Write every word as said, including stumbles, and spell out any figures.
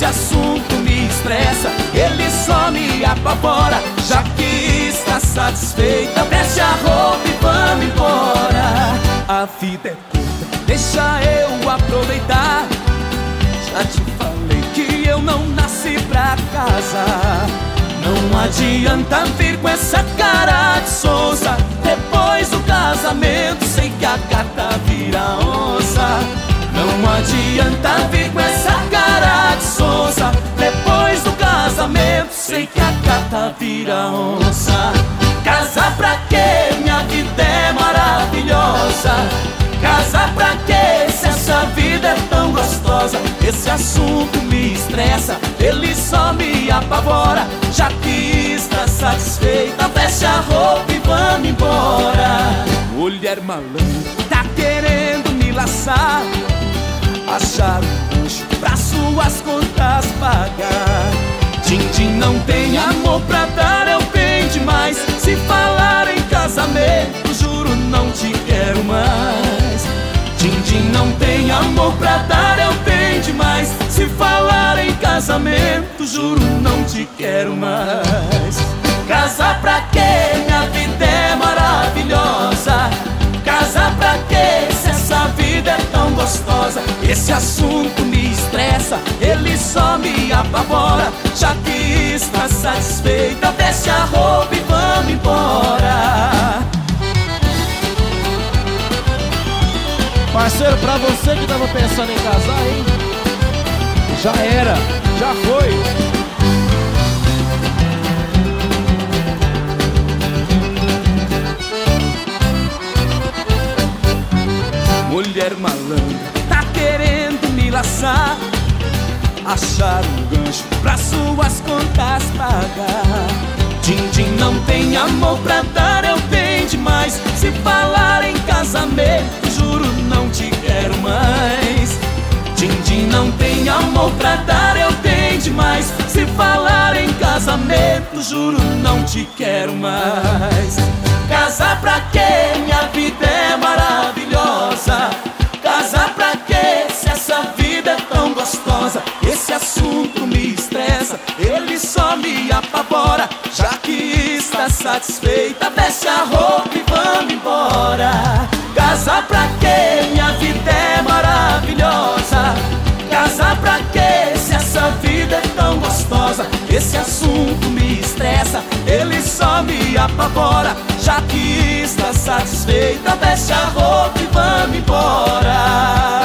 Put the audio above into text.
esse assunto me estressa, ele só me apavora. Já que está satisfeita, veste a roupa e vamos embora. A vida é curta, deixa eu aproveitar. Já te falei que eu não nasci pra casar. Não adianta vir com essa cara de sonsa. Depois do casamento sei que a gata vira onça. Não adianta vir com essa cara de sonsa. Depois do casamento sei que a gata vira onça. Casar pra quê? Minha vida é maravilhosa. Casar pra quê? Se essa vida é tão gostosa. Esse assunto me estressa, ele só me apavora. Já que está satisfeita, veste a roupa e vamos embora. Mulher malandra, tá querendo me laçar, achar um gancho pra suas contas pagar. Din-din, não tem amor pra dar, eu tenho demais. Se falar em casamento, juro não te quero mais. Din-din, não tem amor pra dar, eu tenho demais. Se falar em casamento, juro não te quero mais. Casar pra quê? Minha vida é maravilhosa. Casar pra quê? Se essa vida é tão gostosa. Esse assunto me estressa, ele só me apavora. Já que está satisfeita, veste a roupa e vamos embora. Parceiro, pra você que tava pensando em casar, hein? Já era, já foi. Mulher malandra, tá querendo me laçar, achar um gancho pra suas contas pagar. Din-din, não tem amor pra dar, eu tenho demais. Se falar em casamento, juro não te quero mais. Din-din, não tem amor pra dar, eu tenho demais. Se falar em casamento, juro não te quero mais. Casar pra quê? Minha vida é maravilhosa. Casar pra quê? Se essa vida é tão gostosa. Esse assunto me estressa, ele só me apavora. Já que está satisfeita, veste a roupa e vamos embora. Casar pra quê? Minha vida é maravilhosa. Casar pra quê? Se essa vida é tão gostosa. Esse assunto me estressa, ele só me apavora. Já que está satisfeita, veste a roupa e vamos embora.